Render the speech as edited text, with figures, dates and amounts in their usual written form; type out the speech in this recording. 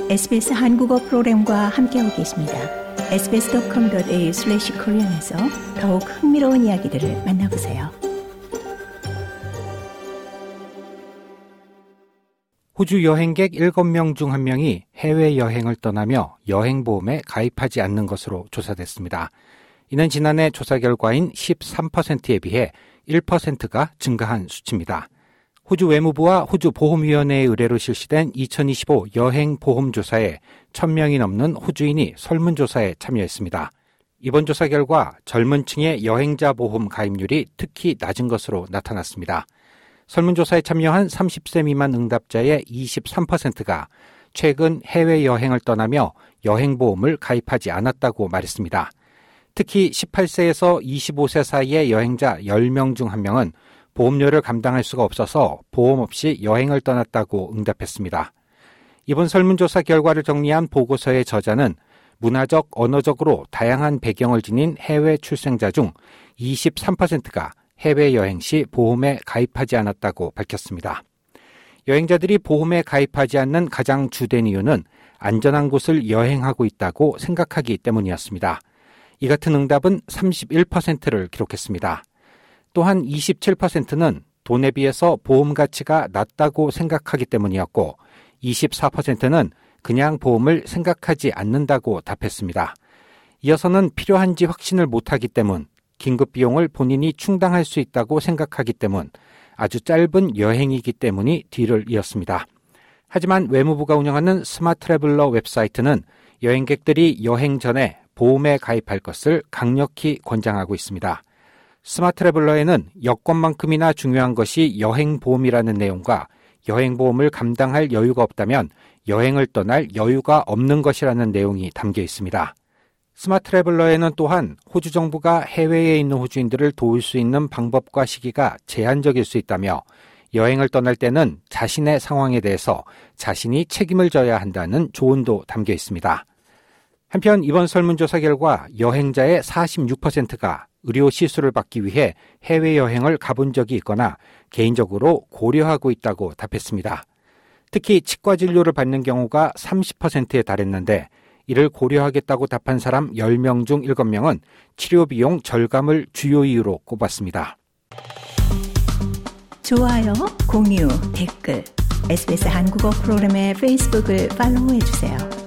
SBS 한국어 프로그램과 함께하고 계십니다. sbs.com.au/korean에서 더욱 흥미로운 이야기들을 만나보세요. 호주 여행객 7명 중 1명이 해외여행을 떠나며 여행보험에 가입하지 않는 것으로 조사됐습니다. 이는 지난해 조사 결과인 13%에 비해 1%가 증가한 수치입니다. 호주 외무부와 호주 보험위원회의 의뢰로 실시된 2025 여행보험조사에 1,000명이 넘는 호주인이 설문조사에 참여했습니다. 이번 조사 결과 젊은 층의 여행자 보험 가입률이 특히 낮은 것으로 나타났습니다. 설문조사에 참여한 30세 미만 응답자의 23%가 최근 해외여행을 떠나며 여행보험을 가입하지 않았다고 말했습니다. 특히 18세에서 25세 사이의 여행자 10명 중 1명은 보험료를 감당할 수가 없어서 보험 없이 여행을 떠났다고 응답했습니다. 이번 설문조사 결과를 정리한 보고서의 저자는 문화적, 언어적으로 다양한 배경을 지닌 해외 출생자 중 23%가 해외여행 시 보험에 가입하지 않았다고 밝혔습니다. 여행자들이 보험에 가입하지 않는 가장 주된 이유는 안전한 곳을 여행하고 있다고 생각하기 때문이었습니다. 이 같은 응답은 31%를 기록했습니다. 또한 27%는 돈에 비해서 보험 가치가 낮다고 생각하기 때문이었고 24%는 그냥 보험을 생각하지 않는다고 답했습니다. 이어서는 필요한지 확신을 못하기 때문, 긴급 비용을 본인이 충당할 수 있다고 생각하기 때문, 아주 짧은 여행이기 때문이 뒤를 이었습니다. 하지만 외무부가 운영하는 스마트 트래블러 웹사이트는 여행객들이 여행 전에 보험에 가입할 것을 강력히 권장하고 있습니다. 스마트 트래블러에는 여권만큼이나 중요한 것이 여행보험이라는 내용과 여행보험을 감당할 여유가 없다면 여행을 떠날 여유가 없는 것이라는 내용이 담겨 있습니다. 스마트 트래블러에는 또한 호주 정부가 해외에 있는 호주인들을 도울 수 있는 방법과 시기가 제한적일 수 있다며 여행을 떠날 때는 자신의 상황에 대해서 자신이 책임을 져야 한다는 조언도 담겨 있습니다. 한편 이번 설문조사 결과 여행자의 46%가 의료 시술을 받기 위해 해외여행을 가본 적이 있거나 개인적으로 고려하고 있다고 답했습니다. 특히 치과 진료를 받는 경우가 30%에 달했는데 이를 고려하겠다고 답한 사람 10명 중 7명은 치료비용 절감을 주요 이유로 꼽았습니다. 좋아요, 공유, 댓글, SBS 한국어 프로그램의 페이스북을 팔로우해주세요.